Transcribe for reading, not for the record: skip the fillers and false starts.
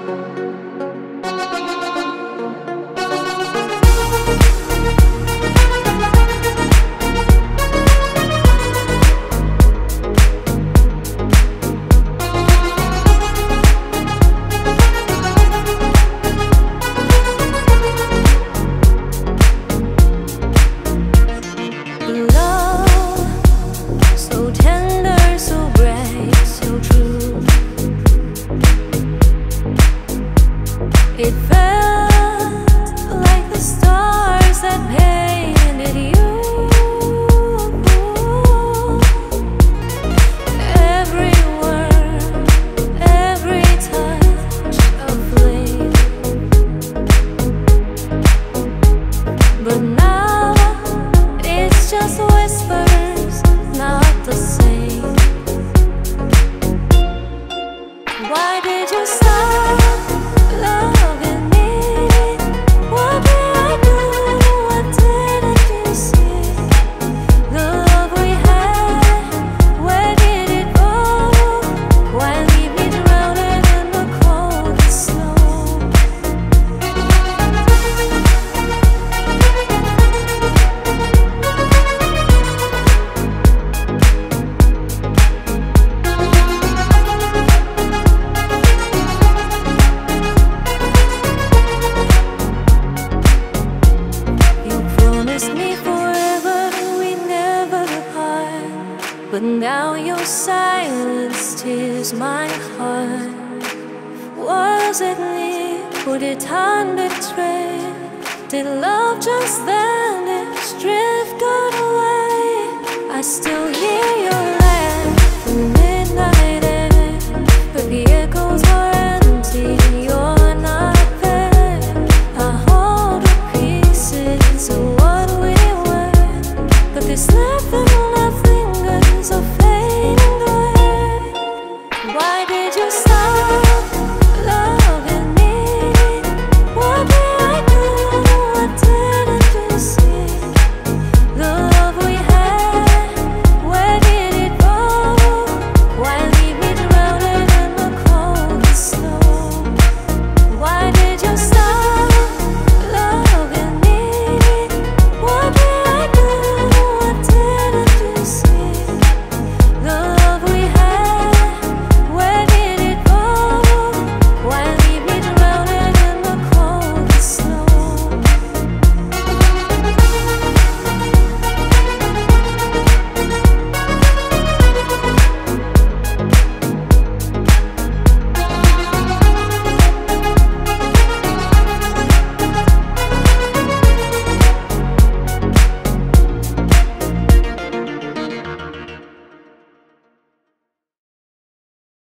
It felt like the stars that painted you. Every word, every touch a flame. But now it's just whispers, not the same. Why did you stop loving me? What did I do? What didn't you see? The love we had, where did it go? Why leave me drowning in the cold snow? Me forever, we never apart. But now your silence tears my heart. Was it me who did hand betray? Did love just vanish, drift away? I still hear your